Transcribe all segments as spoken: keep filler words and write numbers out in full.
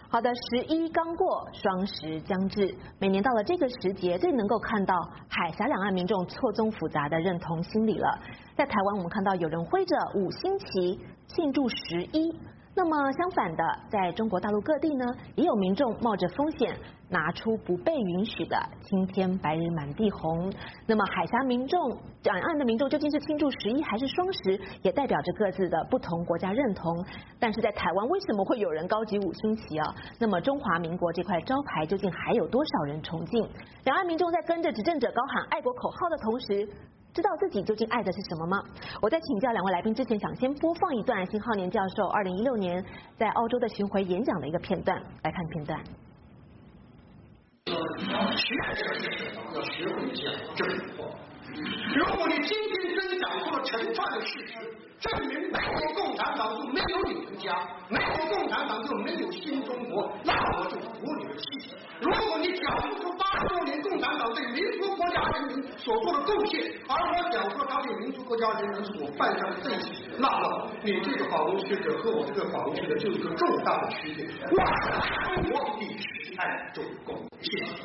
好的，十一刚过，双十将至。每年到了这个时节，最能够看到海峡两岸民众错综复杂的认同心理了。在台湾，我们看到有人挥着五星旗庆祝十一。那么相反的，在中国大陆各地呢，也有民众冒着风险拿出不被允许的青天白日满地红。那么海峡民众、两岸的民众究竟是庆祝十一还是双十，也代表着各自的不同国家认同。但是在台湾，为什么会有人高举五星旗啊？那么中华民国这块招牌究竟还有多少人崇敬？两岸民众在跟着执政者高喊爱国口号的同时，知道自己究竟爱的是什么吗？我在请教两位来宾之前，想先播放一段辛浩年教授二零一六年在澳洲的巡回演讲的一个片段，来看片段。 学要学会讲真话。如果你今天真讲出了陈串的事实，证明美国共产党就没有你们家，美国共产党就没有新中国，那我就服你的气。如果你讲不出八十多年共产党对民族国家人民所做的贡献，而我讲说他对民族国家人民所犯下的罪行，那么你这个访问学者和我这个访问学者就有一个重大的区别。我我必须爱中共，谢谢。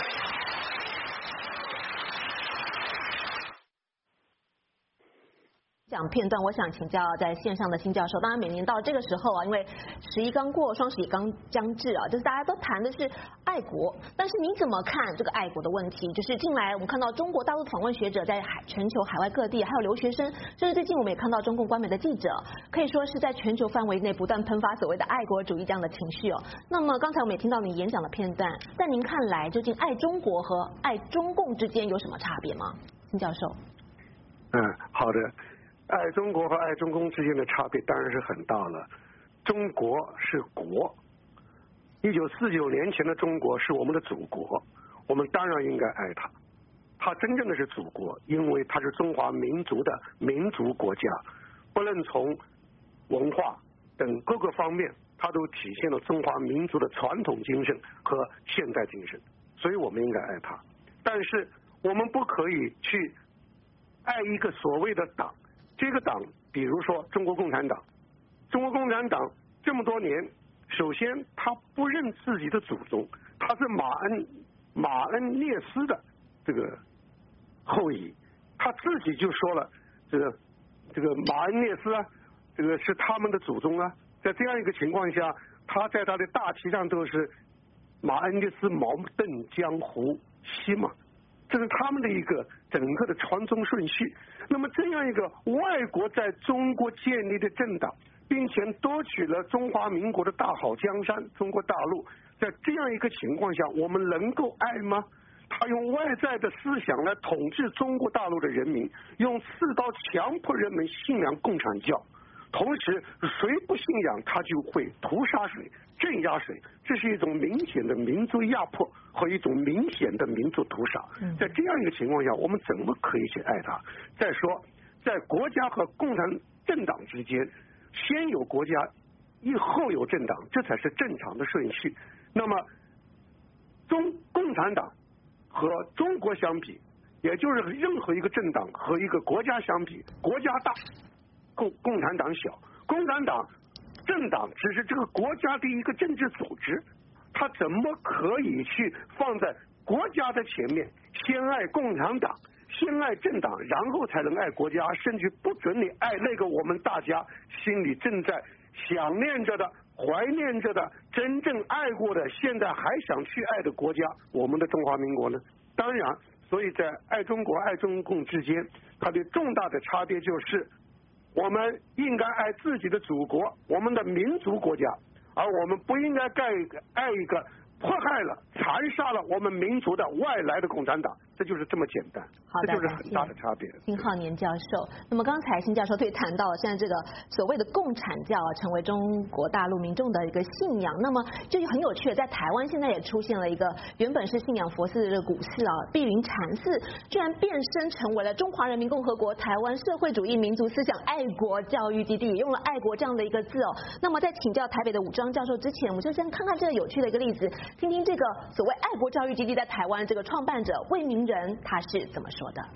讲片段，我想请教在线上的辛教授。当然，每年到这个时候啊，因为十一刚过，双十也刚将至啊，就是大家都谈的是爱国。但是你怎么看这个爱国的问题？就是近来我们看到中国大陆访问学者在海全球海外各地，还有留学生，甚至最近我们也看到中共官媒的记者，可以说是在全球范围内不断喷发所谓的爱国主义这样的情绪哦。那么刚才我们也听到你演讲的片段，在您看来，究竟爱中国和爱中共之间有什么差别吗？辛教授。 嗯，好的。爱中国和爱中共之间的差别当然是很大了。中国是国，一九四九年前的中国是我们的祖国，我们当然应该爱它。它真正的是祖国，因为它是中华民族的民族国家，不论从文化等各个方面，它都体现了中华民族的传统精神和现代精神，所以我们应该爱它。但是我们不可以去爱一个所谓的党。这个党，比如说中国共产党，中国共产党这么多年，首先他不认自己的祖宗，他是马恩马恩列斯的这个后裔，他自己就说了，这个这个马恩列斯啊，这个是他们的祖宗啊。在这样一个情况下，他在他的大旗上都是马恩列斯毛邓江湖西嘛。这是他们的一个整个的传宗顺序。那么这样一个外国在中国建立的政党，并且夺取了中华民国的大好江山中国大陆，在这样一个情况下，我们能够爱吗？他用外在的思想来统治中国大陆的人民，用刺刀强迫人们信仰共产教，同时谁不信仰他就会屠杀谁、镇压谁，这是一种明显的民族压迫和一种明显的民族屠杀。在这样一个情况下，我们怎么可以去爱他？再说，在国家和共产政党之间，先有国家，以后有政党，这才是正常的顺序。那么，中共产党和中国相比，也就是任何一个政党和一个国家相比，国家大，共共产党小，共产党政党只是这个国家的一个政治组织，它怎么可以去放在国家的前面，先爱共产党，先爱政党，然后才能爱国家，甚至不准你爱那个我们大家心里正在想念着的、怀念着的、真正爱过的，现在还想去爱的国家，我们的中华民国呢？当然，所以在爱中国、爱中共之间，它的重大的差别就是，我们应该爱自己的祖国，我们的民族国家，而我们不应该爱一个爱一个迫害了、残杀了我们民族的外来的共产党，这就是这么简单，这就是很大的差别。 辛浩年教授，那么刚才辛教授对谈到现在这个所谓的共产教啊，成为中国大陆民众的一个信仰，那么就很有趣的，在台湾现在也出现了一个原本是信仰佛寺的古寺啊，碧云禅寺，居然变身成为了中华人民共和国台湾社会主义民族思想爱国教育基地，也用了爱国这样的一个字哦。那么在请教台北的武章教授之前，我们就先看看这个有趣的一个例子。听听这个所谓爱国教育基地在台湾这个创办者魏明仁他是怎么说的？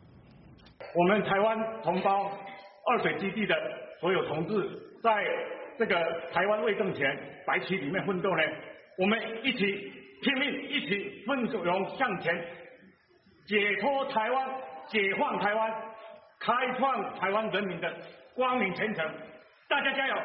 我们台湾同胞二水基地的所有同志，在这个台湾为政权白旗里面奋斗呢，我们一起拼命，一起奋勇向前，解脱台湾，解放台湾，开创台湾人民的光明前程，大家加油！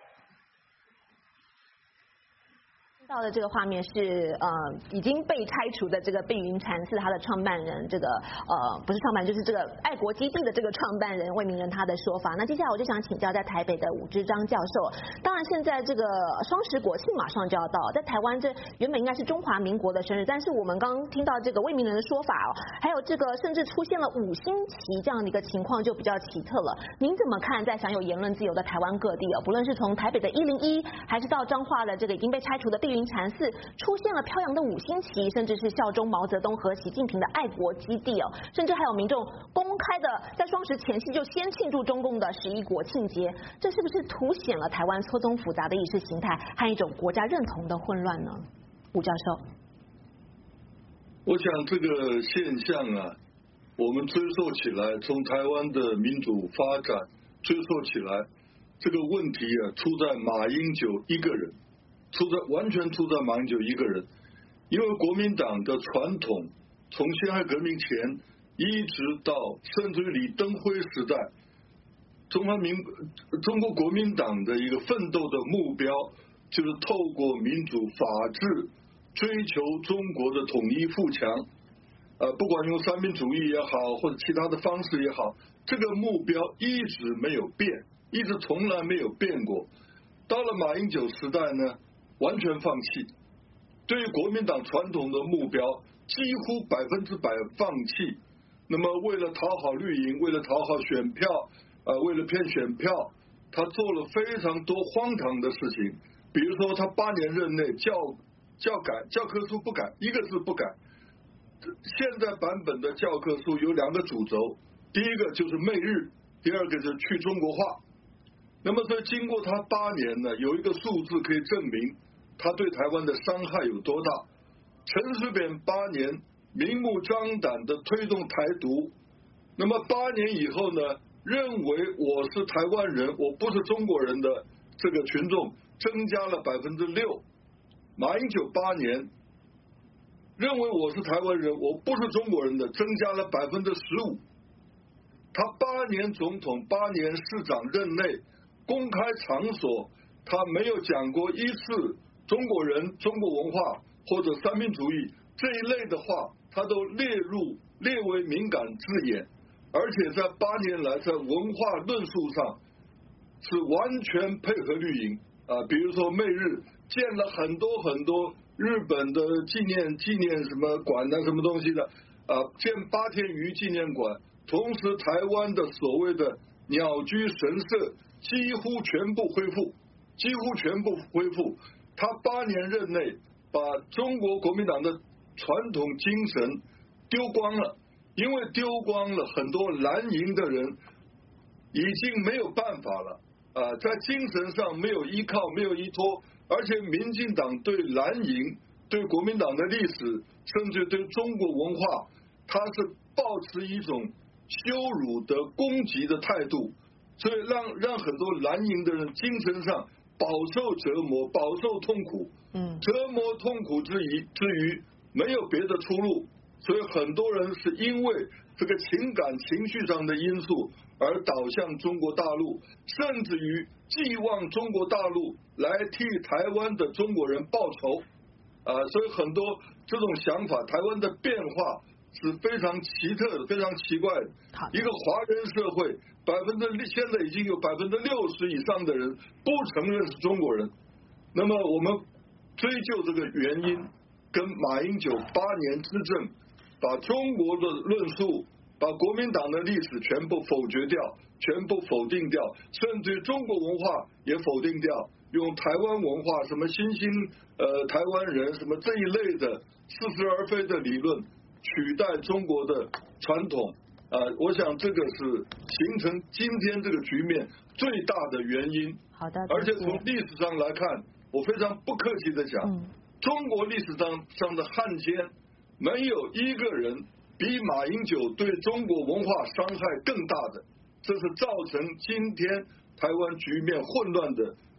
到的这个画面是呃已经被拆除的这个碧云禅寺它的创办人，这个呃不是创办人，就是这个爱国基地的这个创办人魏明仁他的说法。那接下来我就想请教在台北的伍之章教授，当然现在这个双十国庆马上就要到，在台湾这原本应该是中华民国的生日，但是我们刚刚听到这个魏明仁的说法哦，还有这个甚至出现了五星旗这样的一个情况就比较奇特了。您怎么看在享有言论自由的台湾各地哦，不论是从台北的一零一，还是到彰化的这个已经被拆除的碧云禅寺出现了飘扬的五星旗，甚至是效忠毛泽东和习近平的爱国基地哦，甚至还有民众公开的在双十前夕就先庆祝中共的十一国庆节，这是不是凸显了台湾错综复杂的意识形态和一种国家认同的混乱呢？伍教授， 我想这个现象啊，我们追溯起来，从台湾的民主发展追溯起来，这个问题啊，出在马英九一个人。出在完全出在马英九一个人，因为国民党的传统从辛亥革命前一直到甚至于李登辉时代，中华民中国国民党的一个奋斗的目标就是透过民主法治追求中国的统一富强，呃，不管用三民主义也好或者其他的方式也好，这个目标一直没有变，一直从来没有变过。到了马英九时代呢，完全放弃，对于国民党传统的目标几乎百分之百放弃。那么为了讨好绿营，为了讨好选票，呃，为了骗选票，他做了非常多荒唐的事情。比如说，他八年任内教教改教科书不改，一个字不改。现在版本的教科书有两个主轴，第一个就是媚日，第二个就是去中国化。那么所以经过他八年呢，有一个数字可以证明他对台湾的伤害有多大。陈水扁八年明目张胆的推动台独，那么八年以后呢，认为我是台湾人，我不是中国人的这个群众增加了百分之六。马英九八年认为我是台湾人，我不是中国人的增加了百分之十五。他八年总统，八年市长任内，公开场所他没有讲过一次中国人、中国文化或者三民主义这一类的话，他都列入列为敏感字眼，而且在八年来在文化论述上是完全配合绿营啊，比如说媚日建了很多很多日本的纪念纪念什么馆啊什么东西的啊，建八天鱼纪念馆，同时台湾的所谓的鸟居神社几乎全部恢复，几乎全部恢复。他八年任内把中国国民党的传统精神丢光了，因为丢光了，很多蓝营的人已经没有办法了啊，在精神上没有依靠，没有依托，而且民进党对蓝营、对国民党的历史，甚至对中国文化，他是抱持一种羞辱的攻击的态度，所以让让很多蓝营的人精神上饱受折磨，饱受痛苦。嗯，折磨痛苦之余之余没有别的出路，所以很多人是因为这个情感情绪上的因素而导向中国大陆，甚至于寄望中国大陆来替台湾的中国人报仇啊，所以很多这种想法，台湾的变化是非常奇特的，非常奇怪的。一个华人社会，百分之现在已经有百分之六十以上的人不承认是中国人。那么我们追究这个原因，跟马英九八年执政，把中国的论述，把国民党的历史全部否决掉，全部否定掉，甚至中国文化也否定掉，用台湾文化什么新兴呃台湾人什么这一类的似是而非的理论取代中国的传统啊、呃，我想这个是形成今天这个局面最大的原因。 好的， 而且从历史上来看，我非常不客气的讲，嗯、中国历史上上的汉奸，没有一个人比马英九对中国文化伤害更大的，这是造成今天台湾局面混乱的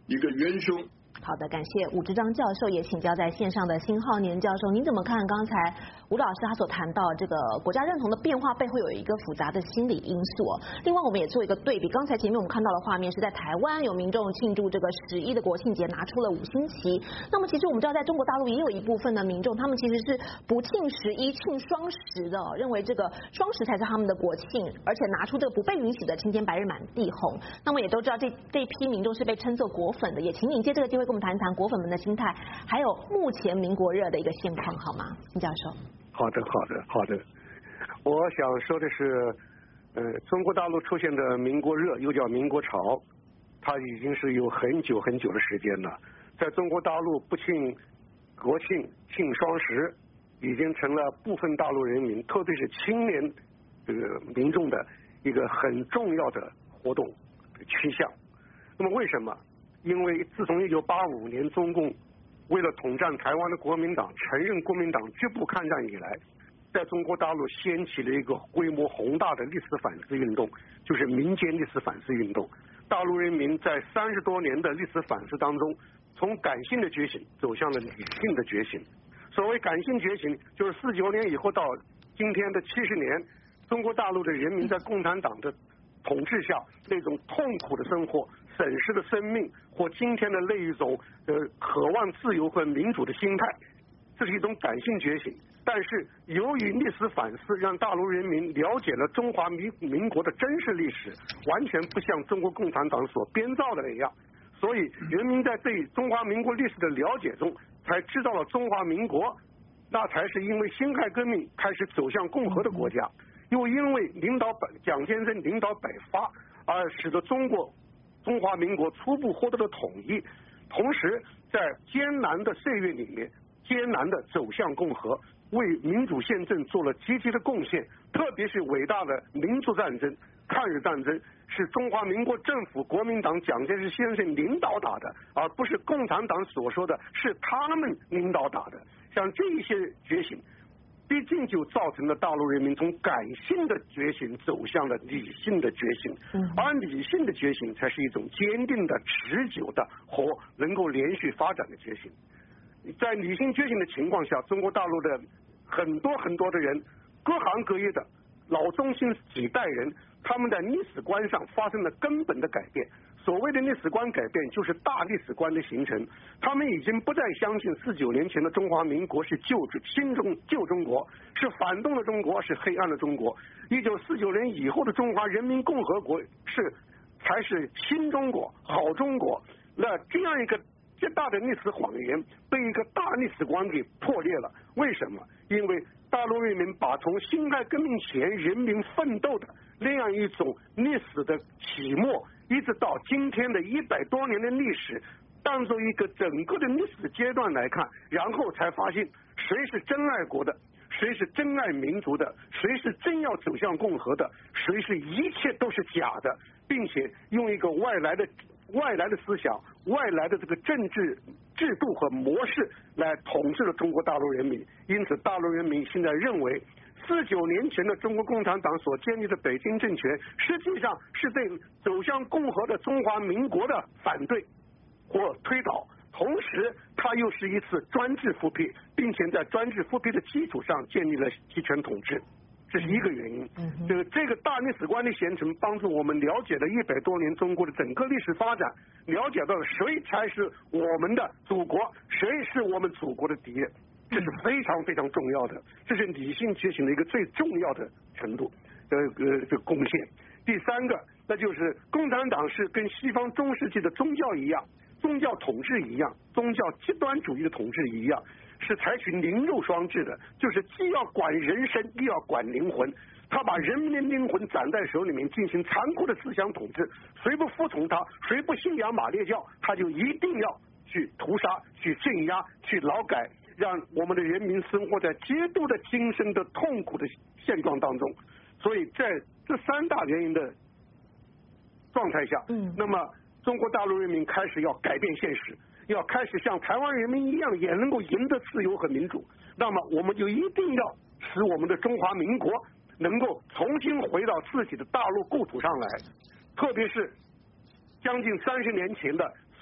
一个元凶。 好的，感谢伍志章教授，也请教在线上的辛浩年教授，您怎么看刚才吴老师他所谈到这个国家认同的变化背后有一个复杂的心理因素哦？另外，我们也做一个对比，刚才前面我们看到的画面是在台湾有民众庆祝这个十一的国庆节，拿出了五星旗。那么其实我们知道，在中国大陆也有一部分的民众，他们其实是不庆十一，庆双十的哦，认为这个双十才是他们的国庆，而且拿出这个不被允许的青天白日满地红。那么也都知道这这一批民众是被称作国粉的，也请您借这个机会跟我们谈一谈国粉们的心态，还有目前民国热的一个现况，好吗，金教授？ 好的，好的，好的。我想说的是，呃，中国大陆出现的民国热，又叫民国潮，它已经是有很久很久的时间了。在中国大陆不庆国庆、庆双十，已经成了部分大陆人民，特别是青年这个民众的一个很重要的活动趋向。那么为什么？因为自从一九八五年中共为了统战台湾的国民党承认国民党局部抗战以来，在中国大陆掀起了一个规模宏大的历史反思运动，就是民间历史反思运动。大陆人民在三十多年的历史反思当中，从感性的觉醒走向了理性的觉醒。所谓感性觉醒，就是四九年以后到今天的七十年，中国大陆的人民在共产党的统治下那种痛苦的生活、损失的生命，或今天的那一种呃渴望自由和民主的心态，这是一种感性觉醒。但是由于历史反思，让大陆人民了解了中华民民国的真实历史，完全不像中国共产党所编造的那样，所以人民在对中华民国历史的了解中，才知道了中华民国那才是因为辛亥革命开始走向共和的国家，又因为领导蒋先生领导北伐而使得中国中华民国初步获得了统一，同时在艰难的岁月里面，艰难的走向共和，为民主宪政做了积极的贡献。特别是伟大的民族战争、抗日战争，是中华民国政府国民党蒋介石先生领导打的，而不是共产党所说的是他们领导打的。像这一些觉醒，毕竟就造成了大陆人民从感性的觉醒走向了理性的觉醒，而理性的觉醒才是一种坚定的、持久的和能够连续发展的觉醒。在理性觉醒的情况下，中国大陆的很多很多的人，各行各业的老中青几代人，他们在历史观上发生了根本的改变。所谓的历史观改变，就是大历史观的形成。他们已经不再相信四九年前的中华民国是旧新中旧中国，是反动的中国，是黑暗的中国。一九四九年以后的中华人民共和国是才是新中国、好中国。那这样一个极大的历史谎言被一个大历史观给破裂了。为什么？因为大陆人民把从辛亥革命前人民奋斗的那样一种历史的起末，一直到今天的一百多年的历史，当做一个整个的历史阶段来看，然后才发现谁是真爱国的，谁是真爱民族的，谁是真要走向共和的，谁是一切都是假的，并且用一个外来的外来的思想、外来的这个政治制度和模式来统治了中国大陆人民。因此，大陆人民现在认为，四九年前的中国共产党所建立的北京政权，实际上是对走向共和的中华民国的反对或推倒，同时它又是一次专制复辟，并且在专制复辟的基础上建立了集权统治。这是一个原因。这个这个大历史观的形成，帮助我们了解了一百多年中国的整个历史发展，了解到了谁才是我们的祖国，谁是我们祖国的敌人，这是非常非常重要的，这是理性觉醒的一个最重要的程度，呃呃这贡献。第三个，那就是共产党是跟西方中世纪的宗教一样，宗教统治一样，宗教极端主义的统治一样。是采取灵肉双治的，就是既要管人身，又要管灵魂。他把人民的灵魂攒在手里面，进行残酷的思想统治。谁不服从他，谁不信仰马列教，他就一定要去屠杀、去镇压、去劳改，让我们的人民生活在极度的精神的痛苦的现状当中。所以在这三大原因的状态下，嗯，那么中国大陆人民开始要改变现实。要开始像台湾人民一样，也能够赢得自由和民主，那么我们就一定要使我们的中华民国能够重新回到自己的大陆故土上来。特别是将近三十年前的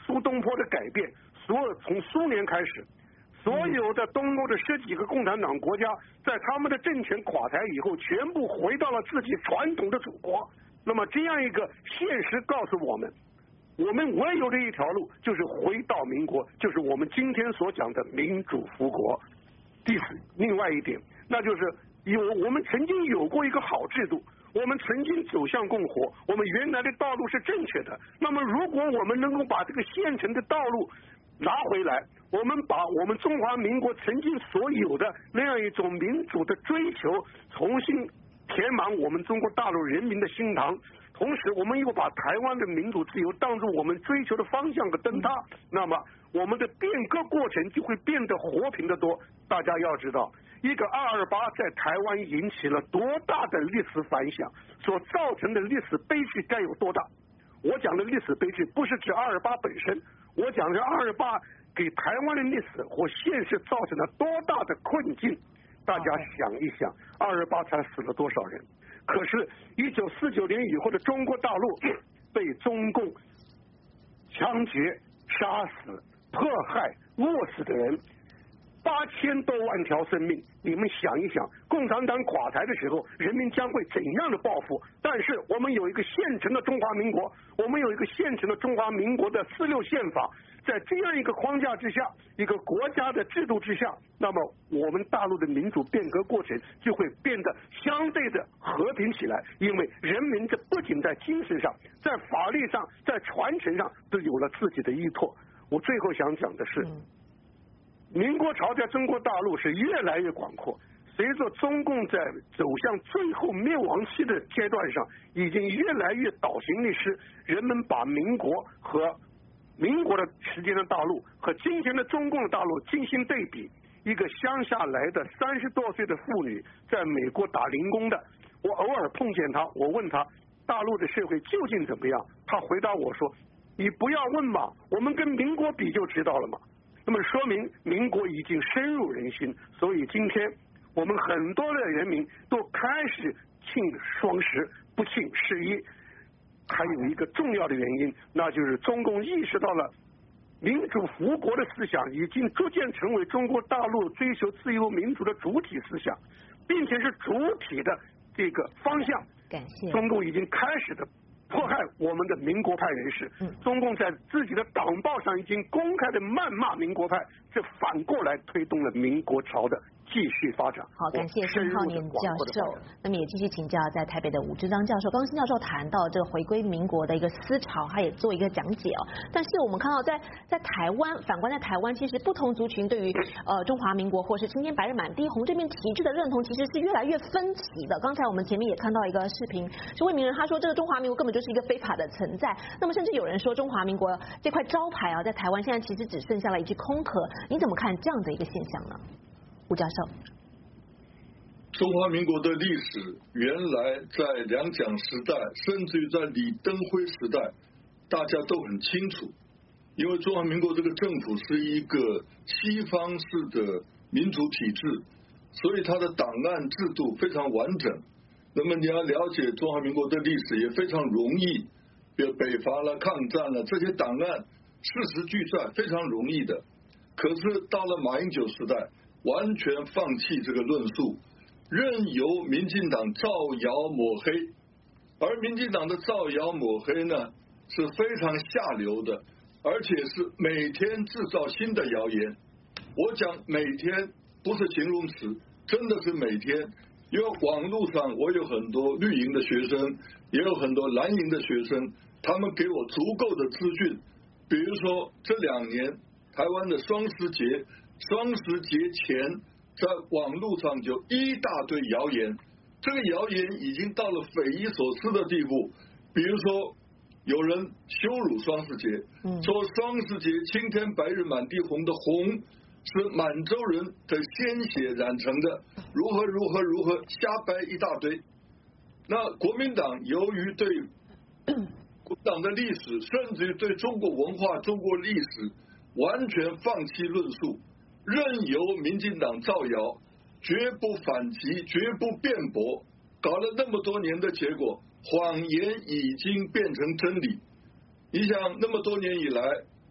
苏东坡的改变，所有从苏联开始，所有的东欧的十几个共产党国家，在他们的政权垮台以后，全部回到了自己传统的祖国。那么这样一个现实告诉我们，我们唯有的一条路就是回到民国，就是我们今天所讲的民主复国。第四，另外一点，那就是有我们曾经有过一个好制度，我们曾经走向共和，我们原来的道路是正确的。那么如果我们能够把这个现成的道路拿回来，我们把我们中华民国曾经所有的那样一种民主的追求重新填满我们中国大陆人民的心膛，同时我们又把台湾的民主自由当作我们追求的方向和灯塔，那么我们的变革过程就会变得和平得多。大家要知道，一个二二八在台湾引起了多大的历史反响，所造成的历史悲剧该有多大。我讲的历史悲剧不是指二二八本身，我讲的二二八给台湾的历史或现实造成了多大的困境。大家想一想，二二八才死了多少人？可是一九四九年以后的中国大陆被中共枪决、杀死、迫害、饿死的人八千多万条生命，你们想一想，共产党垮台的时候，人民将会怎样的报复？但是我们有一个现成的中华民国，我们有一个现成的中华民国的四六宪法，在这样一个框架之下，一个国家的制度之下，那么我们大陆的民主变革过程就会变得相对的和平起来，因为人民这不仅在精神上，在法律上，在传承上都有了自己的依托。我最后想讲的是，民国朝在中国大陆是越来越广阔，随着中共在走向最后灭亡期的阶段上，已经越来越倒行逆施，人们把民国和民国的时间的大陆和今天的中共的大陆进行对比。一个乡下来的三十多岁的妇女在美国打零工的，我偶尔碰见她，我问她大陆的社会究竟怎么样，她回答我说，你不要问嘛，我们跟民国比就知道了嘛。那么说明民国已经深入人心，所以今天我们很多的人民都开始庆双十，不庆十一。还有一个重要的原因，那就是中共意识到了民主复国的思想已经逐渐成为中国大陆追求自由民主的主体思想，并且是主体的这个方向。 感谢。 中共已经开始的迫害我们的民国派人士，嗯，中共在自己的党报上已经公开的谩骂民国派，这反过来推动了民国朝的继续发展。 好，感谢辛浩年教授。那么也继续请教在台北的伍志章教授。刚刚辛教授谈到这个回归民国的一个思潮，他也做一个讲解哦。但是我们看到在在台湾，反观在台湾，其实不同族群对于呃中华民国或是青天白日满地红这面旗帜的认同，其实是越来越分歧的。刚才我们前面也看到一个视频，是魏明仁他说这个中华民国根本就是一个非法的存在。那么甚至有人说中华民国这块招牌啊，在台湾现在其实只剩下了一具空壳。你怎么看这样的一个现象呢？吴教授， 中华民国的历史原来在两蒋时代，甚至于在李登辉时代，大家都很清楚。因为中华民国这个政府是一个西方式的民主体制，所以它的档案制度非常完整。那么你要了解中华民国的历史也非常容易，比如北伐了、抗战了，这些档案事实俱在，非常容易的。可是到了马英九时代，完全放弃这个论述，任由民进党造谣抹黑，而民进党的造谣抹黑呢是非常下流的，而且是每天制造新的谣言。我讲每天不是形容词，真的是每天，因为网络上我有很多绿营的学生，也有很多蓝营的学生，他们给我足够的资讯。比如说这两年台湾的双十节，双十节前在网络上就一大堆谣言，这个谣言已经到了匪夷所思的地步。比如说有人羞辱双十节，说双十节青天白日满地红的红是满洲人的鲜血染成的，如何如何如何，瞎掰一大堆。那国民党由于对国民党的历史，甚至于对中国文化、中国历史完全放弃论述，任由民进党造谣，绝不反击，绝不辩驳，搞了那么多年的结果，谎言已经变成真理。你想那么多年以来，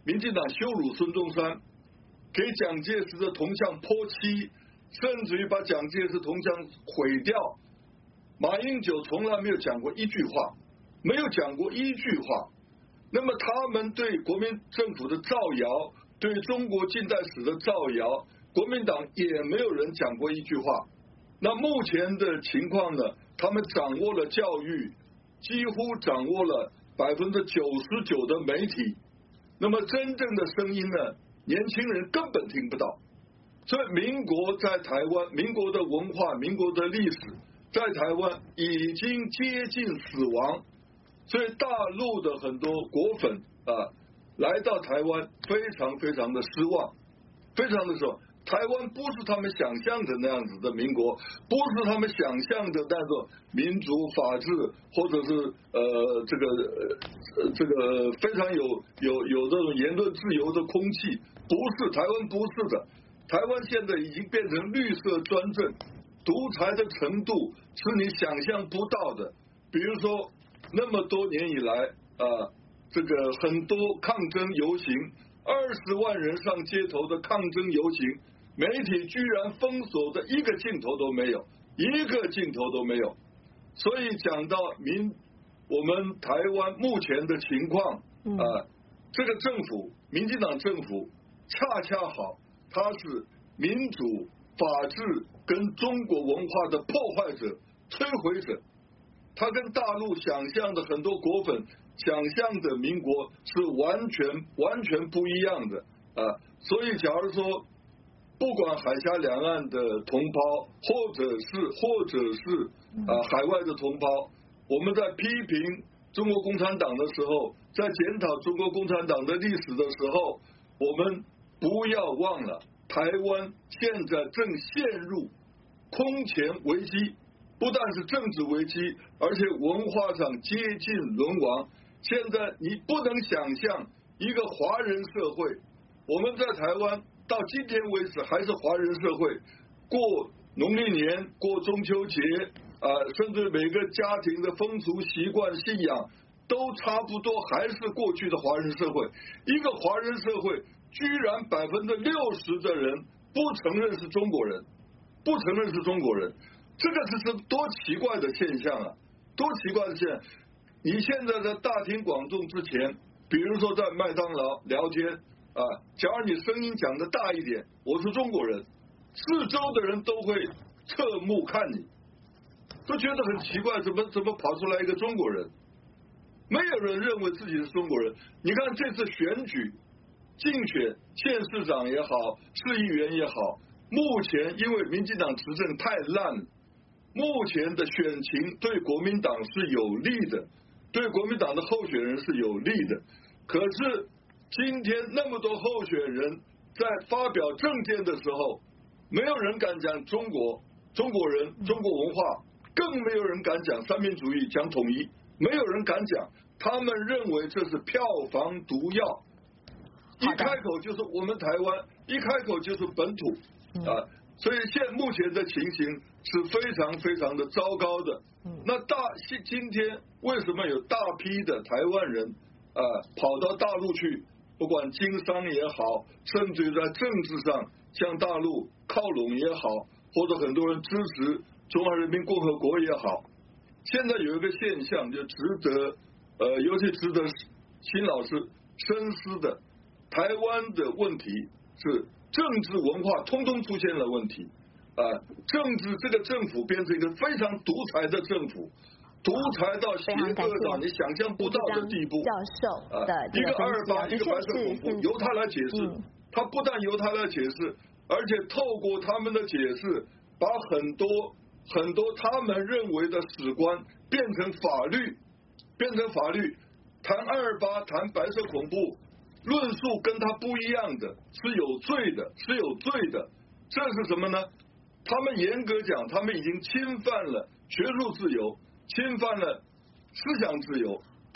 民进党羞辱孙中山，给蒋介石的铜像泼漆，甚至于把蒋介石铜像毁掉。马英九从来没有讲过一句话，没有讲过一句话。那么他们对国民政府的造谣，对中国近代史的造谣，国民党也没有人讲过一句话。那目前的情况呢，他们掌握了教育，几乎掌握了百分之九十九的媒体，那么真正的声音呢，年轻人根本听不到。所以民国在台湾，民国的文化，民国的历史在台湾已经接近死亡。所以大陆的很多国粉啊，来到台湾非常非常的失望，非常的失望。台湾不是他们想象的那样子的民国，不是他们想象的那种民主法治，或者是呃这个呃这个非常有有有这种言论自由的空气，不是，台湾不是的。台湾现在已经变成绿色专政，独裁的程度是你想象不到的。比如说那么多年以来啊、呃，这个很多抗争游行，二十万人上街头的抗争游行，媒体居然封锁的一个镜头都没有，一个镜头都没有。所以讲到民我们台湾目前的情况啊、呃，这个政府，民进党政府恰恰好，它是民主法治跟中国文化的破坏者、摧毁者。他跟大陆想象的很多国粉想象的民国是完全完全不一样的啊！所以假如说不管海峡两岸的同胞，或者是或者是啊海外的同胞，我们在批评中国共产党的时候，在检讨中国共产党的历史的时候，我们不要忘了，台湾现在正陷入空前危机。不但是政治危机，而且文化上接近沦亡。现在你不能想象一个华人社会，我们在台湾到今天为止还是华人社会，过农历年、过中秋节啊、呃，甚至每个家庭的风俗习惯、信仰都差不多，还是过去的华人社会。一个华人社会，居然百分之六十的人不承认是中国人，不承认是中国人。这个这是多奇怪的现象啊！多奇怪的现象！你现在在大庭广众之前，比如说在麦当劳聊天啊，假如你声音讲得大一点，我是中国人，四周的人都会侧目看你，都觉得很奇怪，怎么怎么跑出来一个中国人？没有人认为自己是中国人。你看这次选举竞选县市长也好，市议员也好，目前因为民进党执政太烂了。目前的选情对国民党是有利的，对国民党的候选人是有利的。可是今天那么多候选人在发表政见的时候，没有人敢讲中国、中国人、中国文化，更没有人敢讲三民主义、讲统一，没有人敢讲。他们认为这是票房毒药，一开口就是我们台湾，一开口就是本土啊。所以现目前的情形是非常非常的糟糕的。那大今天为什么有大批的台湾人啊跑到大陆去，不管经商也好，甚至在政治上向大陆靠拢也好，或者很多人支持中华人民共和国也好，现在有一个现象就值得呃，尤其值得辛老师深思的，台湾的问题是。政治文化通通出现了问题啊！政治这个政府变成一个非常独裁的政府，独裁到邪恶到你想象不到的地步。 教授的一个二八，一个白色恐怖，由他来解释。他不但由他来解释，而且透过他们的解释，把很多很多他们认为的史观变成法律，变成法律。谈二八，谈白色恐怖。论述跟他不一样的是有罪的，是有罪的。这是什么呢？他们严格讲，他们已经侵犯了学术自由，侵犯了思想自由，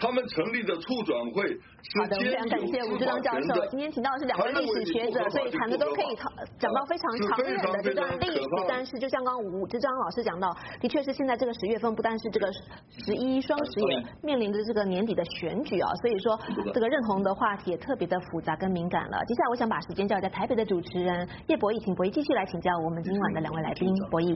他们成立的促转会是好的，我们非常感谢吴志章教授。今天请到的是两位历史学者，所以谈的都可以讲到非常长远的这段历史。但是就像刚刚吴志章老师讲到，的确是现在这个十月份不但是这个十一双十也面临着这个年底的选举啊，所以说这个认同的话题也特别的复杂跟敏感了。接下来我想把时间交给在台北的主持人叶博弈，请博弈继续来请教我们今晚的两位来宾。博弈。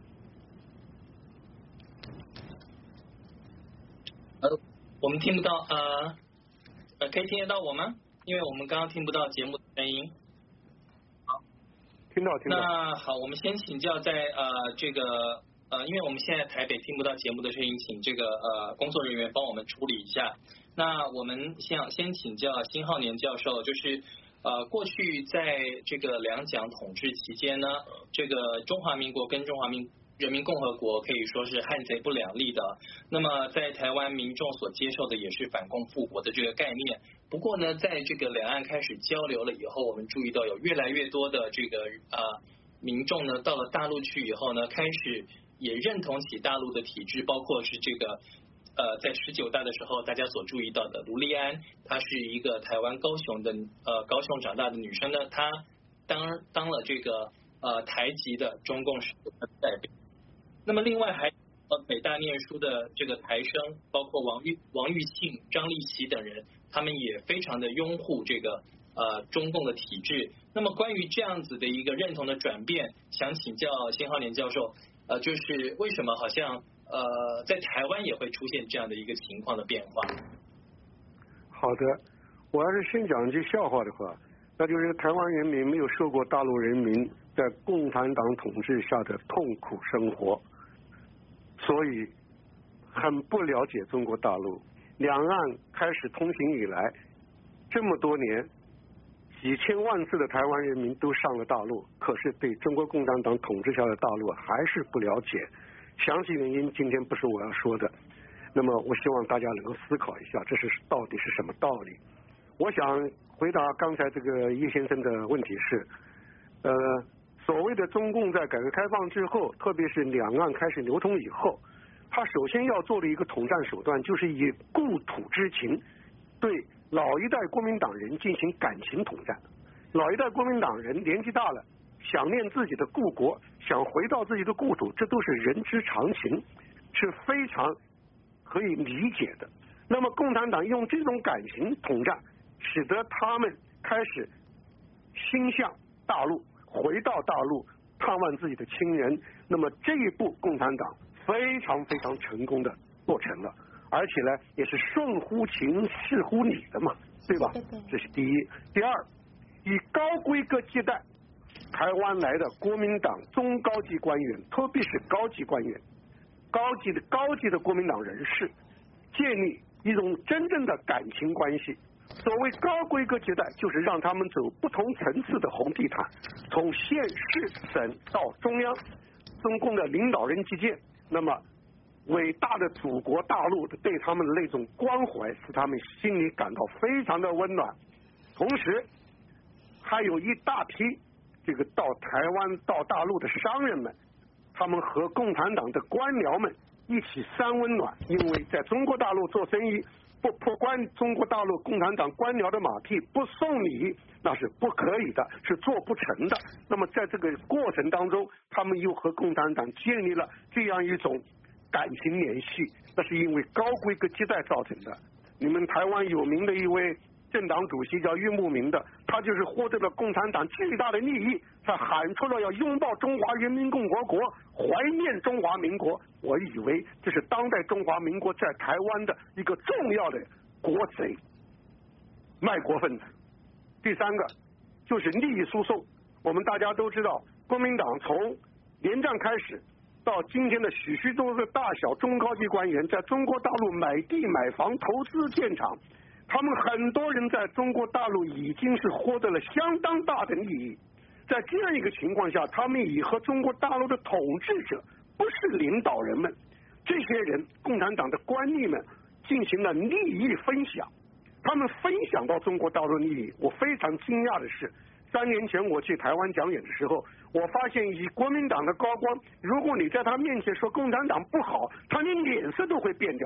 呃，我们听不到，呃，呃，可以听得到我吗？因为我们刚刚听不到节目的声音。好， 听到听到。 那好，我们先请教在呃这个呃，因为我们现在台北听不到节目的声音，请这个呃工作人员帮我们处理一下。那我们先先请教辛浩年教授，就是呃过去在这个两蒋统治期间呢，这个中华民国跟中华民人民共和国可以说是汉贼不两立的。那么在台湾民众所接受的也是反共复国的这个概念。不过呢，在这个两岸开始交流了以后，我们注意到有越来越多的这个呃民众呢，到了大陆去以后呢，开始也认同起大陆的体制，包括是这个呃在十九大的时候大家所注意到的卢丽安，她是一个台湾高雄的呃高雄长大的女生呢，她当当了这个呃台籍的中共实的代表。那么另外还呃北大念书的这个台生，包括王玉王玉庆、张立奇等人，他们也非常的拥护这个呃中共的体制。那么关于这样子的一个认同的转变，想请教辛浩年教授，呃，就是为什么好像呃在台湾也会出现这样的一个情况的变化？ 好的，我要是先讲一句笑话的话，那就是台湾人民没有受过大陆人民在共产党统治下的痛苦生活，所以很不了解中国大陆。两岸开始通行以来，这么多年，几千万次的台湾人民都上了大陆，可是对中国共产党统治下的大陆还是不了解。详细原因今天不是我要说的，那么我希望大家能够思考一下，这是到底是什么道理。我想回答刚才这个叶先生的问题是，呃，所谓的中共在改革开放之后，特别是两岸开始流通以后，他首先要做的一个统战手段，就是以故土之情对老一代国民党人进行感情统战。老一代国民党人年纪大了，想念自己的故国，想回到自己的故土，这都是人之常情，是非常可以理解的。那么共产党用这种感情统战，使得他们开始心向大陆，回到大陆探望自己的亲人。那么这一步共产党非常非常成功的做成了，而且呢也是顺乎情事乎理的嘛，对吧？这是第一。第二，以高规格接待台湾来的国民党中高级官员，特别是高级官员、高级的高级的国民党人士，建立一种真正的感情关系。所谓高规格接待，就是让他们走不同层次的红地毯，从县市省到中央，中共的领导人级见。那么伟大的祖国大陆对他们的那种关怀，使他们心里感到非常的温暖。同时还有一大批这个到台湾到大陆的商人们，他们和共产党的官僚们一起三温暖。因为在中国大陆做生意，不破关中国大陆共产党官僚的马屁，不送礼，那是不可以的，是做不成的。那么在这个过程当中，他们又和共产党建立了这样一种感情联系，那是因为高规格接待造成的。你们台湾有名的一位政党主席叫郁慕明的，他就是获得了共产党巨大的利益，他喊出了要拥抱中华人民共和国，怀念中华民国。我以为这是当代中华民国在台湾的一个重要的国贼、卖国分子。第三个就是利益输送。我们大家都知道，国民党从连战开始到今天的许许多多的大小中高级官员，在中国大陆买地买房、投资建厂，他们很多人在中国大陆已经是获得了相当大的利益。在这样一个情况下，他们以和中国大陆的统治者，不是领导人们，这些人共产党的官吏们进行了利益分享，他们分享到中国大陆利益。我非常惊讶的是，三年前我去台湾讲演的时候，我发现以国民党的高官，如果你在他面前说共产党不好，他连脸色都会变掉。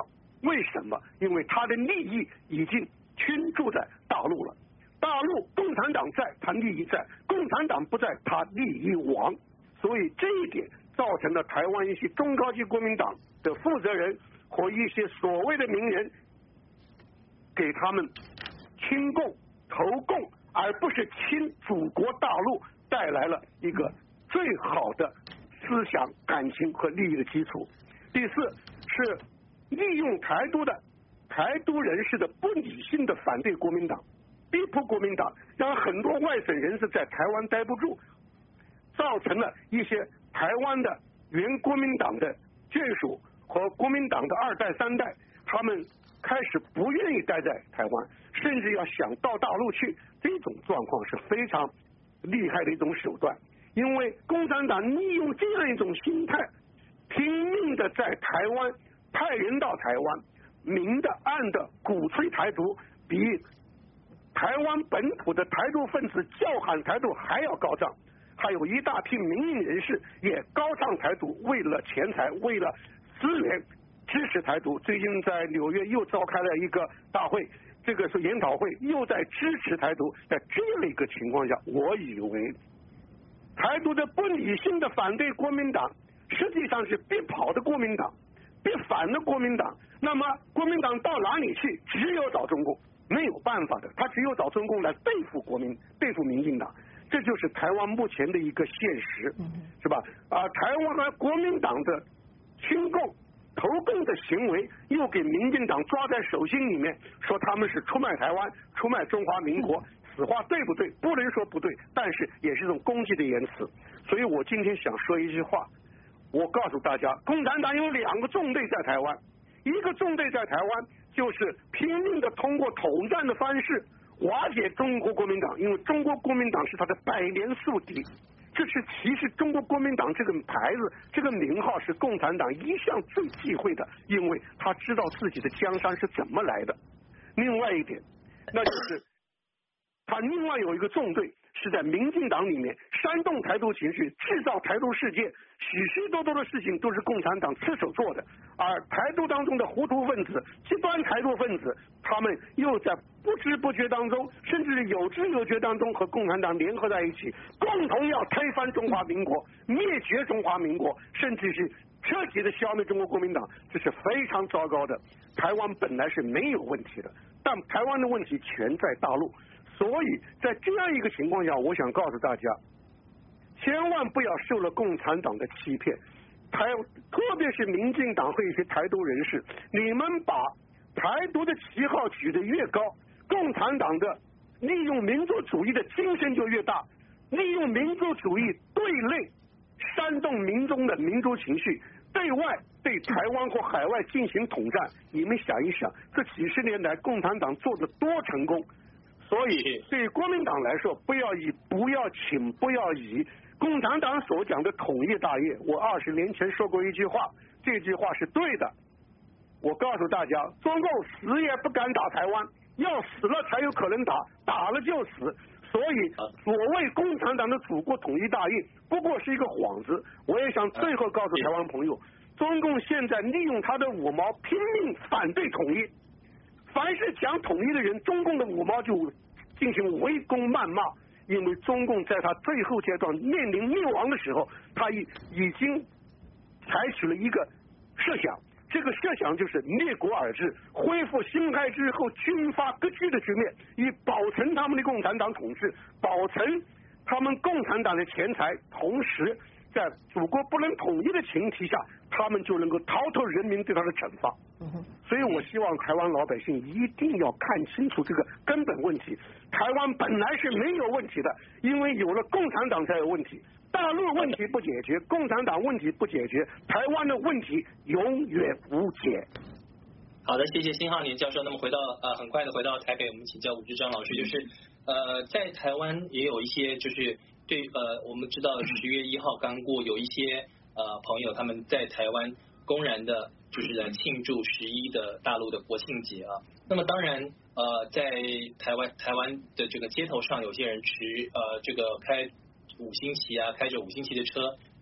为什么？因为他的利益已经倾注在大陆了。大陆共产党在，他利益在；共产党不在，他利益亡。所以这一点造成了台湾一些中高级国民党的负责人和一些所谓的名人，给他们亲共投共，而不是亲祖国大陆，带来了一个最好的思想、感情和利益的基础。第四是利用台独的台独人士的不理性的反对国民党，逼迫国民党，让很多外省人士在台湾待不住，造成了一些台湾的原国民党的眷属和国民党的二代三代，他们开始不愿意待在台湾，甚至要想到大陆去。这种状况是非常厉害的一种手段，因为共产党利用这样一种心态，拼命的在台湾派人到台湾，明的暗的鼓吹台独，比台湾本土的台独分子叫喊台独还要高涨。还有一大批民营人士也高唱台独，为了钱财，为了资源支持台独。最近在纽约又召开了一个大会，这个是研讨会，又在支持台独。在这样一个情况下，我以为台独的不理性的反对国民党，实际上是逼跑的国民党，逼反的国民党。那么国民党到哪里去？只有找中共，没有办法的，他只有找中共来对付国民，对付民进党。这就是台湾目前的一个现实，是吧？啊，台湾和国民党的亲共、投共的行为，又给民进党抓在手心里面，说他们是出卖台湾、出卖中华民国，此话对不对？不能说不对，但是也是一种攻击的言辞。所以我今天想说一句话，我告诉大家，共产党有两个纵队在台湾，一个纵队在台湾就是拼命的通过统战的方式瓦解中国国民党，因为中国国民党是他的百年宿敌。这是其实中国国民党这个牌子、这个名号是共产党一向最忌讳的，因为他知道自己的江山是怎么来的。另外一点，那就是他另外有一个纵队是在民进党里面煽动台独情绪，制造台独事件，许许多多的事情都是共产党亲手做的。而台独当中的糊涂分子、极端台独分子，他们又在不知不觉当中，甚至有知有觉当中和共产党联合在一起，共同要推翻中华民国，灭绝中华民国，甚至是彻底的消灭中国国民党。这是非常糟糕的。台湾本来是没有问题的，但台湾的问题全在大陆。所以在这样一个情况下，我想告诉大家，千万不要受了共产党的欺骗。台特别是民进党和一些台独人士，你们把台独的旗号举得越高，共产党的利用民族主义的精神就越大，利用民族主义对内煽动民众的民族情绪，对外对台湾或海外进行统战。你们想一想，这几十年来共产党做得多成功。所以对国民党来说，不要以不要请不要以共产党所讲的统一大业。我二十年前说过一句话，这句话是对的。我告诉大家，中共死也不敢打台湾，要死了才有可能打，打了就死。所以所谓共产党的祖国统一大业不过是一个幌子。我也想最后告诉台湾朋友，中共现在利用他的五毛拼命反对统一，凡是讲统一的人，中共的五毛就进行围攻谩骂。因为中共在他最后阶段面临灭亡的时候，他已已经采取了一个设想，这个设想就是灭国而治，恢复辛亥之后军阀割据的局面，以保存他们的共产党统治，保存他们共产党的钱财，同时在祖国不能统一的前提下，他们就能够逃脱人民对他的惩罚。所以我希望台湾老百姓一定要看清楚这个根本问题。台湾本来是没有问题的，因为有了共产党才有问题。大陆问题不解决，共产党问题不解决，台湾的问题永远无解。 好的，谢谢辛浩年教授。那么回到呃，很快的回到台北，我们请教吴志章老师，就是呃，在台湾也有一些就是对呃，我们知道十月一号刚过，有一些呃朋友他们在台湾公然的就是来庆祝十一的大陆的国庆节啊。那么当然呃，在台湾台湾的这个街头上，有些人持呃这个开五星旗啊，开着五星旗的车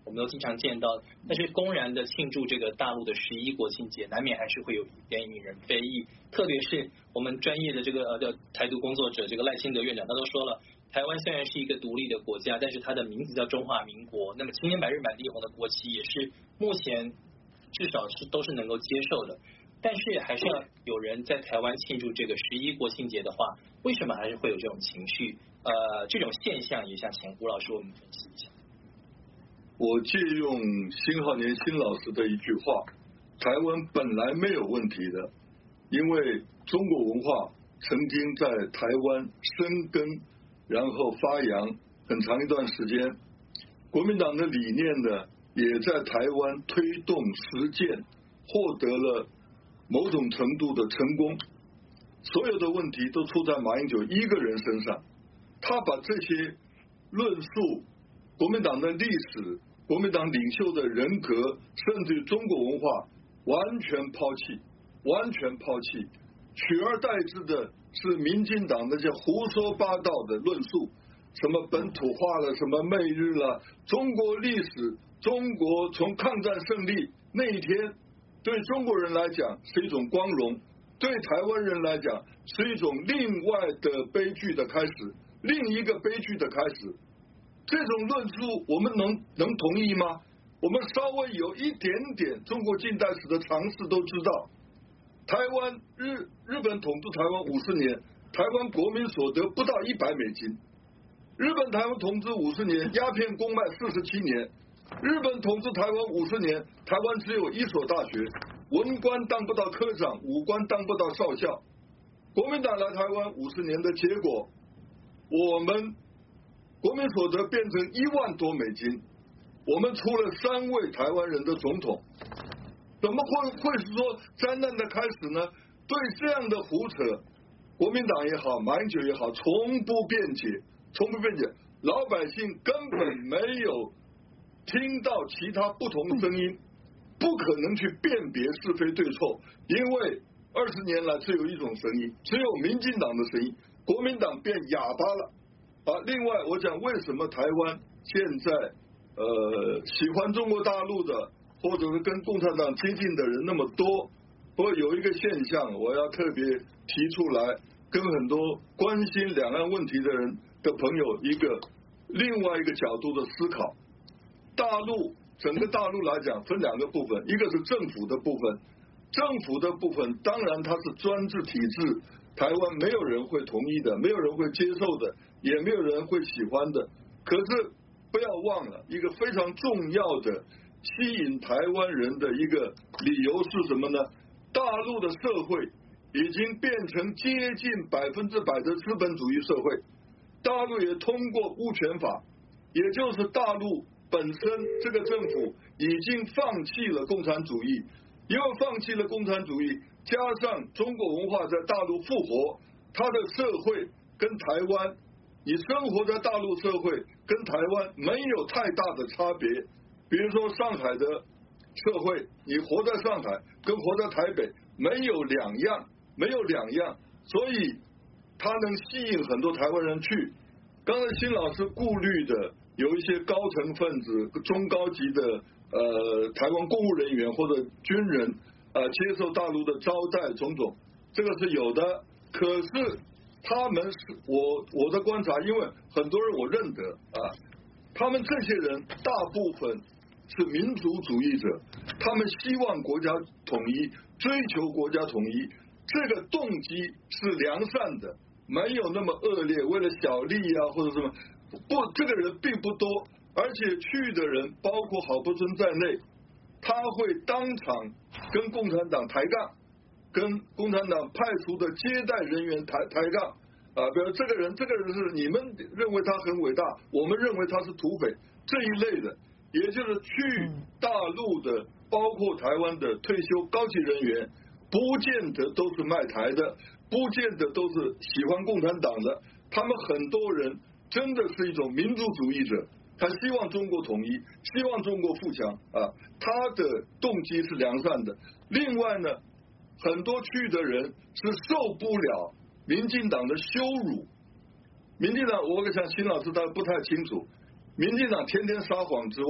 我们都经常见到，但是公然的庆祝这个大陆的十一国庆节，难免还是会有一点引人非议。特别是我们专业的这个呃的台独工作者，这个赖清德院长他都说了，台湾虽然是一个独立的国家，但是它的名字叫中华民国，那么青天白日满地红的国旗也是目前至少是都是能够接受的。但是还是要有人在台湾庆祝这个十一国庆节的话，为什么还是会有这种情绪？呃，这种现象也想请胡老师为我们分析一下。 我借用辛浩年辛老师的一句话：台湾本来没有问题的，因为中国文化曾经在台湾生根，然后发扬很长一段时间。国民党的理念呢，也在台湾推动实践，获得了某种程度的成功。所有的问题都出在马英九一个人身上，他把这些论述国民党的历史、国民党领袖的人格，甚至于中国文化完全抛弃，完全抛弃，取而代之的是民进党那些胡说八道的论述，什么本土化了，什么媚日了，中国历史，中国从抗战胜利那一天对中国人来讲是一种光荣，对台湾人来讲是一种另外的悲剧的开始，另一个悲剧的开始。这种论述我们能能同意吗？我们稍微有一点点中国近代史的常识都知道，台湾日日本统治台湾五十年，台湾国民所得不到一百美金。日本台湾统治五十年，鸦片公卖四十七年。日本统治台湾五十年，台湾只有一所大学，文官当不到科长，武官当不到少校。国民党来台湾五十年的结果，我们国民所得变成一万多美金，我们出了三位台湾人的总统，怎么会会是说灾难的开始呢？对这样的胡扯，国民党也好，马英九也好，从不辩解，从不辩解，老百姓根本没有听到其他不同声音，不可能去辨别是非对错，因为二十年来只有一种声音，只有民进党的声音，国民党变哑巴了。啊，另外我讲为什么台湾现在呃喜欢中国大陆的，或者是跟共产党接近的人那么多，不过有一个现象我要特别提出来，跟很多关心两岸问题的人的朋友一个另外一个角度的思考。大陆整个大陆来讲分两个部分，一个是政府的部分，政府的部分当然它是专制体制，台湾没有人会同意的，没有人会接受的，也没有人会喜欢的。可是不要忘了一个非常重要的吸引台湾人的一个理由是什么呢？大陆的社会已经变成接近百分之百的资本主义社会，大陆也通过物权法，也就是大陆本身这个政府已经放弃了共产主义，因为放弃了共产主义，加上中国文化在大陆复活，它的社会跟台湾，你生活在大陆社会跟台湾没有太大的差别。比如说上海的社会，你活在上海跟活在台北没有两样，没有两样，所以它能吸引很多台湾人去。刚才辛老师顾虑的有一些高层分子、中高级的呃台湾公务人员或者军人呃接受大陆的招待种种，这个是有的。可是他们是我我的观察，因为很多人我认得啊，他们这些人大部分是民族主义者，他们希望国家统一，追求国家统一，这个动机是良善的，没有那么恶劣，为了小利啊或者什么。不，这个人并不多，而且去的人包括郝柏村在内，他会当场跟共产党抬杠，跟共产党派出的接待人员抬抬杠啊，比如这个人，这个人是你们认为他很伟大，我们认为他是土匪这一类的，也就是去大陆的，包括台湾的退休高级人员，不见得都是卖台的，不见得都是喜欢共产党的，他们很多人真的是一种民族主义者，他希望中国统一，希望中国富强啊，他的动机是良善的。另外呢，很多去的人是受不了民进党的羞辱。民进党，我想辛老师他不太清楚，民进党天天撒谎之外，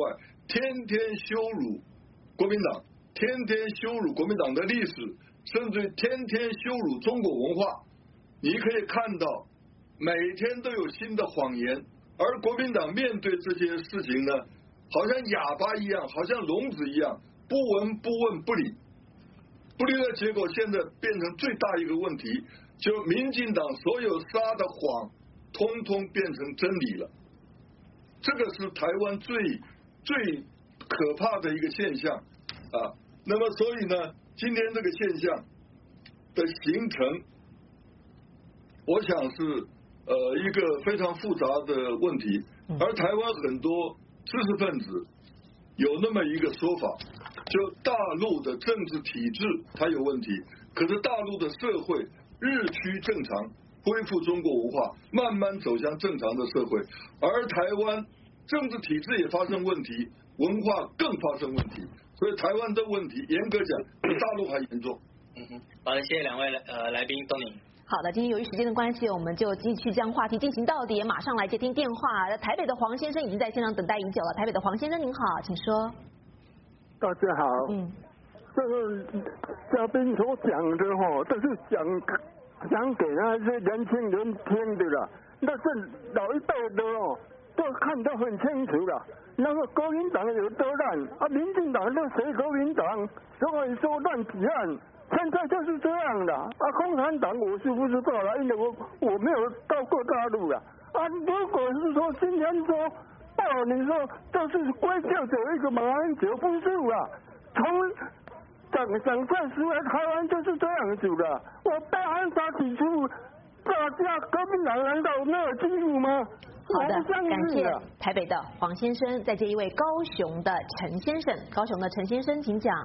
天天羞辱国民党，天天羞辱国民党的历史，甚至天天羞辱中国文化。你可以看到每天都有新的谎言，而国民党面对这些事情呢，好像哑巴一样，好像聋子一样，不闻不问不理。不理的结果，现在变成最大一个问题，就民进党所有撒的谎通通变成真理了。这个是台湾最最可怕的一个现象啊。那么所以呢，今天这个现象的形成，我想是呃一个非常复杂的问题，而台湾很多知识分子有那么一个说法，就大陆的政治体制它有问题，可是大陆的社会日趋正常，恢复中国文化，慢慢走向正常的社会，而台湾政治体制也发生问题，文化更发生问题，所以台湾的问题严格讲比大陆还严重。 嗯哼，好的，谢谢两位呃来宾，东宁。 好的，今天由于时间的关系，我们就继续将话题进行到底，马上来接听电话。台北的黄先生已经在现场等待已久了。台北的黄先生您好，请说。 大家好，嗯，这个嘉宾所讲的哈，这是讲讲给那些年轻人听的啦，那是老一辈的哦，都看得很清楚了。那个国民党有多烂啊，民进党都随国民党，所以说烂几案。现在就是这样的啊，共产党我是不知道了，因为我我没有到过大陆了啊。如果是说今天说报，你说就是归咎有一个马英九，不是啊？从蒋蒋介石来台湾就是这样子的。我被暗杀起诉，大家国民党难道没有记录吗？ 好的，感谢台北的黄先生。再接一位高雄的陈先生，高雄的陈先生，请讲。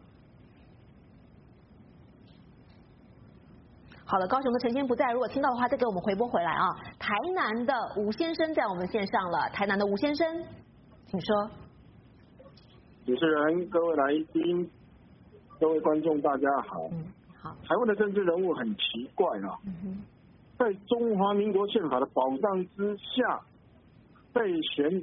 好了，高雄的陈先不在，如果听到的话，再给我们回拨回来啊。台南的吴先生在我们线上了，台南的吴先生，请说。 主持人、各位来宾、各位观众，大家好。嗯，好。台湾的政治人物很奇怪啊，嗯、在中华民国宪法的保障之下被选。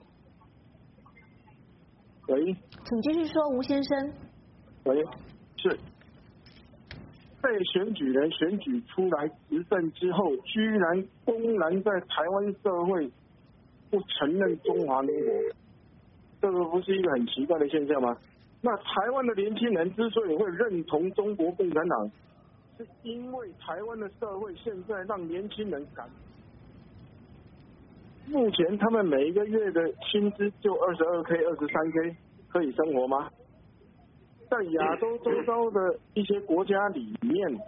喂， 请继续说，吴先生。 喂，是。被选举人选举出来执政之后，居然公然在台湾社会不承认中华民国，这个不是一个很奇怪的现象吗？那台湾的年轻人之所以会认同中国共产党，是因为台湾的社会现在让年轻人感，目前他们每一个月的薪资就二十二 K、二十三 K， 可以生活吗？在亚洲周遭的一些国家里面，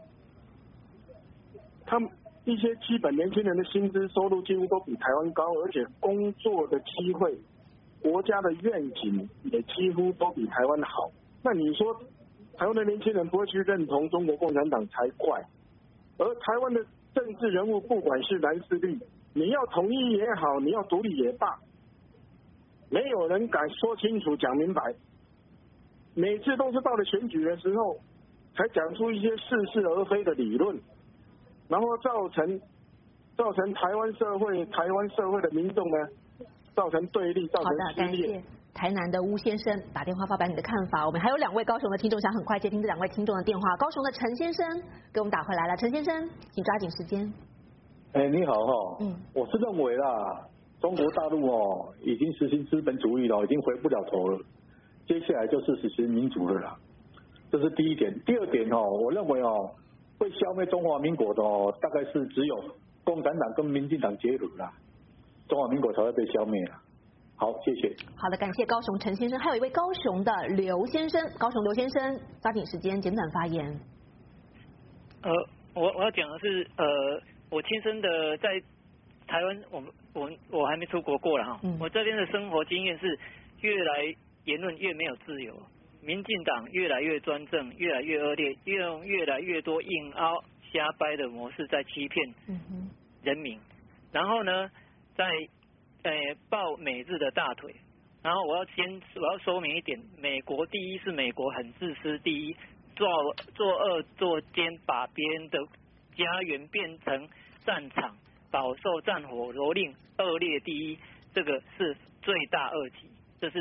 他们一些基本年轻人的薪资收入几乎都比台湾高，而且工作的机会、国家的愿景也几乎都比台湾好。那你说台湾的年轻人不会去认同中国共产党才怪。而台湾的政治人物不管是蓝是绿，你要统一也好，你要独立也罢，没有人敢说清楚讲明白。每次都是到了选举的时候，才讲出一些似是而非的理论，然后造成造成台湾社会台湾社会的民众呢，造成对立，造成撕裂。 好的，感谢台南的吴先生打电话发表你的看法。我们还有两位高雄的听众，想很快接听这两位听众的电话。高雄的陈先生给我们打回来了，陈先生，请抓紧时间。 哎，你好哈、哦，嗯，我是认为啦，中国大陆哦已经实行资本主义了，已经回不了头了。接下来就是实行民主了啦，这是第一点。第二点哦，我认为哦，会消灭中华民国的哦，大概是只有共产党跟民进党结合啦，中华民国才会被消灭啦。好，谢谢。 好的，感谢高雄陈先生，还有一位高雄的刘先生，高雄刘先生，抓紧时间，简短发言。 呃，我我要讲的是，呃，我亲身的在台湾，我我我还没出国过了哈，嗯、我这边的生活经验是越来。言论越没有自由，民进党越来越专政，越来越恶劣，用越来越多硬凹瞎掰的模式在欺骗人民。嗯、然后呢，在呃抱美日的大腿。然后我要先我要说明一点，美国第一是美国很自私，第一做做恶做奸，把别人的家园变成战场，饱受战火蹂躏，恶劣第一，这个是罪大恶极，这是。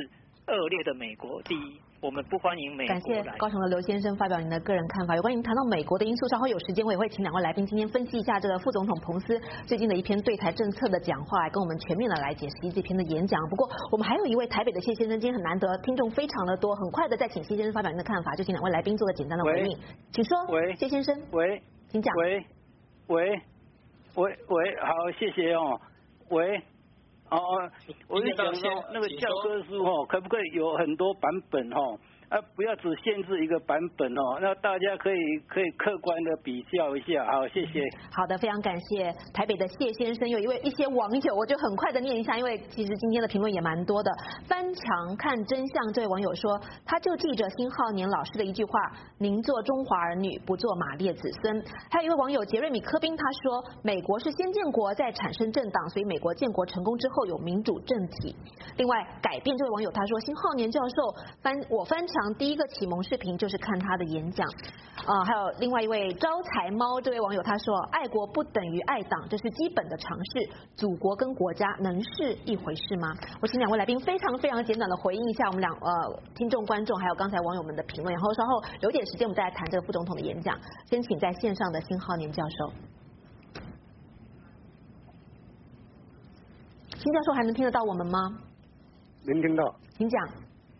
恶劣的美国。第一，我们不欢迎美国来。 感谢高雄的刘先生发表您的个人看法。有关于谈到美国的因素，稍后有时间我也会请两位来宾今天分析一下这个副总统彭斯最近的一篇对台政策的讲话，来跟我们全面的来解析这篇的演讲。不过我们还有一位台北的谢先生，今天很难得，听众非常的多，很快的再请谢先生发表您的看法，就请两位来宾做个简单的回应，请说。 喂， 谢先生。 喂， 请讲。 喂，喂，喂喂，好，谢谢哦。喂，哦哦，我是想说那个教科书哦，可不可以有很多版本哦？啊，不要只限制一个版本哦，那大家可以可以客观的比较一下。好，谢谢。 好的，非常感谢台北的谢先生。有一位一些网友，我就很快的念一下，因为其实今天的评论也蛮多的。翻墙看真相，这位网友说，他就记着辛浩年老师的一句话：宁做中华儿女，不做马列子孙。还有一位网友杰瑞米科宾，他说，美国是先建国再产生政党，所以美国建国成功之后有民主政体。另外，改变这位网友他说，辛浩年教授翻我翻墙。第一个启蒙视频就是看他的演讲，呃，还有另外一位招财猫这位网友他说，爱国不等于爱党，这是基本的常识，祖国跟国家能是一回事吗？我请两位来宾非常非常简短的回应一下我们两呃听众观众还有刚才网友们的评论，然后稍后留点时间我们再来谈这个副总统的演讲。先请在线上的辛浩年教授。辛教授还能听得到我们吗？ 能听到， 请讲。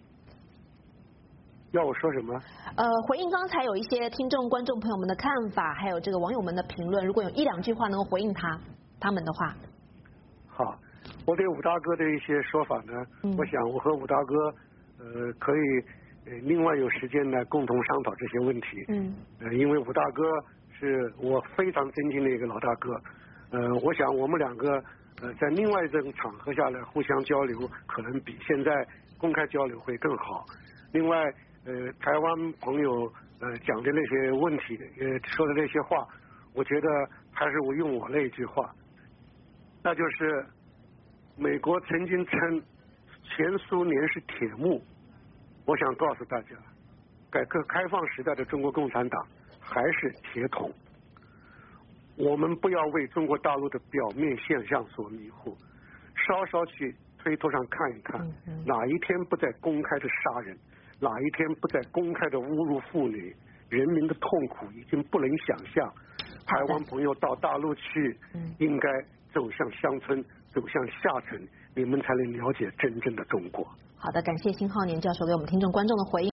要我说什么？ 呃，回应刚才有一些听众、观众朋友们的看法，还有这个网友们的评论，如果有一两句话能够回应他他们的话。 好，我对武大哥的一些说法呢，嗯、我想我和武大哥呃可以呃另外有时间呢共同商讨这些问题。嗯。呃，因为武大哥是我非常尊敬的一个老大哥，呃，我想我们两个呃在另外这种场合下来互相交流，可能比现在公开交流会更好。另外。呃，台湾朋友呃讲的那些问题，呃说的那些话，我觉得还是我用我那一句话，那就是美国曾经称前苏联是铁幕，我想告诉大家，改革开放时代的中国共产党还是铁桶。我们不要为中国大陆的表面现象所迷惑，稍稍去推特上看一看，哪一天不再公开的杀人？哪一天不再公开的侮辱妇女，人民的痛苦已经不能想象。台湾朋友到大陆去，应该走向乡村，走向下层，你们才能了解真正的中国。 好的，感谢辛浩年教授给我们听众观众的回应。